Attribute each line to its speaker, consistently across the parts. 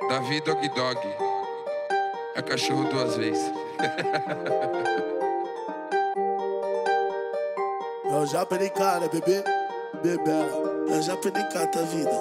Speaker 1: Davi Dog Dog. É cachorro duas vezes.
Speaker 2: Eu já perdi cara, bebê, bebela. Eu já perdi cara da vida.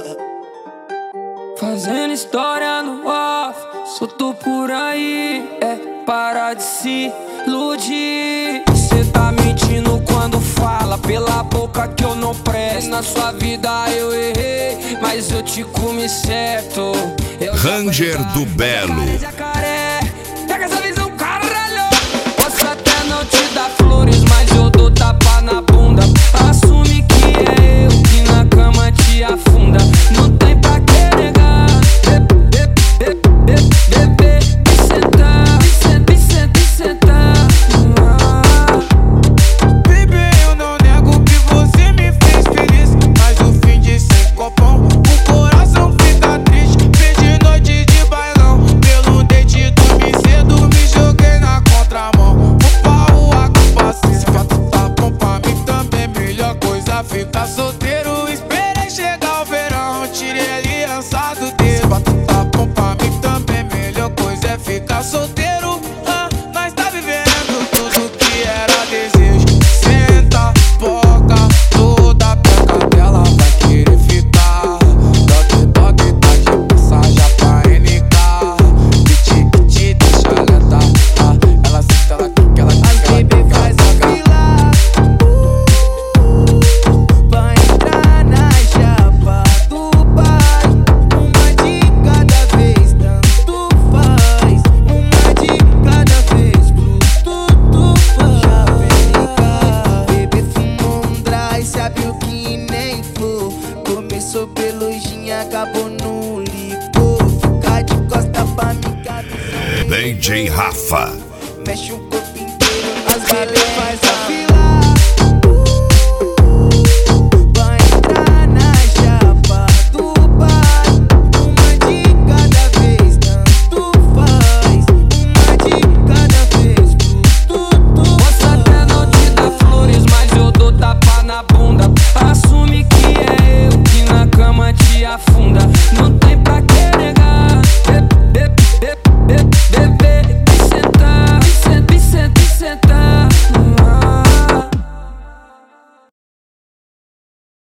Speaker 3: Fazendo história no off, solto por aí. É parar de se iludir. Cê tá mentindo quando fala pela boca que eu não presto. Na sua vida eu errei, mas eu te comi certo.
Speaker 4: Ranger do Belo.
Speaker 3: Pega essa visão, caralho. Posso até não te dar flores, mas eu dou tapa na bunda. Assume que é eu que na cama te afunda. Não tem pra que negar. Bebê, sentar.
Speaker 5: Baby, eu não nego que você me fez feliz, mas no fim de 5 copão o coração fica triste. Fez de noite de bailão, pelo dente dormi cedo, me joguei na contramão. O pau, a culpa se fato tá bom pra mim também. Melhor coisa ficar solteiro. Esperei chegar o verão, tirei a aliança do dedo. Fato tá bom pra mim também. Melhor coisa é ficar solteiro. Nós tá vivendo tudo que era desejo. Senta, boca, toda perca dela vai querer ficar. Dog, tá de passagem pra NK. Que te deixa lenta. Ela senta, ela quica, ela quica. As baby faz a fila pra entrar na chapa do pai. Uma de cada vez, tanto faz. Uma de cada vez, tudo faz. Já vem bebê fumou um dry, sabe o que nem for. Começou pelo gin, acabou no licor. Ficar de costa pra mim,
Speaker 4: DJ Rafa.
Speaker 5: mexe o corpo inteiro. As baby faz